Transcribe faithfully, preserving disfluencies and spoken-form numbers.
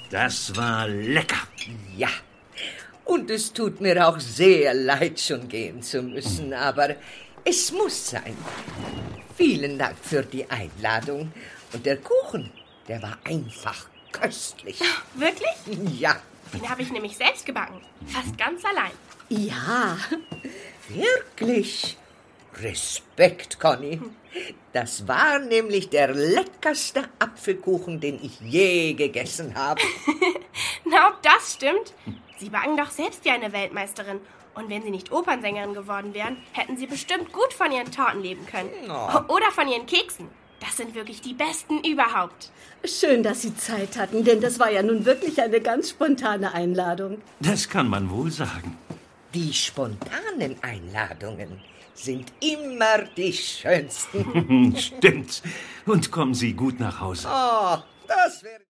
Das war lecker. Ja, und es tut mir auch sehr leid, schon gehen zu müssen, aber es muss sein. Vielen Dank für die Einladung. Und der Kuchen, der war einfach köstlich. Wirklich? Ja. Den habe ich nämlich selbst gebacken. Fast ganz allein. Ja. Wirklich? Respekt, Conny. Das war nämlich der leckerste Apfelkuchen, den ich je gegessen habe. Na, ob das stimmt? Sie backen doch selbst wie eine Weltmeisterin. Und wenn Sie nicht Opernsängerin geworden wären, hätten Sie bestimmt gut von Ihren Torten leben können. Oh. Oder von Ihren Keksen. Das sind wirklich die besten überhaupt. Schön, dass Sie Zeit hatten, denn das war ja nun wirklich eine ganz spontane Einladung. Das kann man wohl sagen. Die spontanen Einladungen sind immer die schönsten. Stimmt. Und kommen Sie gut nach Hause. Oh, das wäre...